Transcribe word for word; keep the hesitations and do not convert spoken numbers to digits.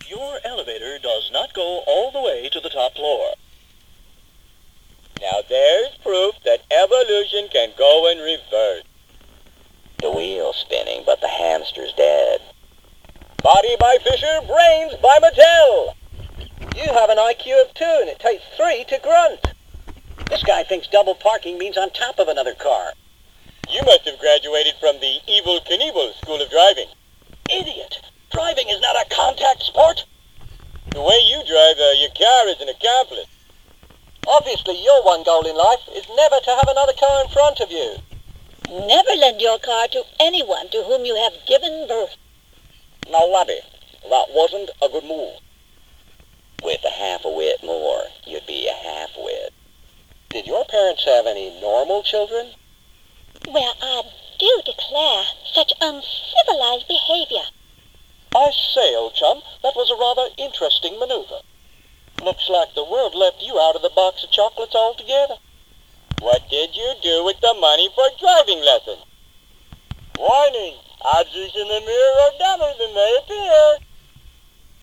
Your elevator does not go all the way to the top floor. Now there's proof that evolution can go in reverse. The wheel's spinning, but the hamster's dead. Body by Fisher, brains by Mattel. You have an I Q of two, and it takes three to grunt. This guy thinks double parking means on top of another car. You must have graduated from the Evel Knievel School of Driving. Idiot! Driving is not a contact sport. The way you drive uh, your car is an accomplice. Obviously, your one goal in life is never to have another car in front of you. Never lend your car to anyone to whom you have given birth. Now, laddie, that wasn't a good move. With a half a wit more, you'd be a half-wit. Did your parents have any normal children? Well, I do declare such uncivilized behavior. I say, old chum, that was a rather interesting maneuver. Looks like the world left you out of the box of chocolates altogether. What did you do with the money for driving lessons? Warning, objects in the mirror are dumber than they appear.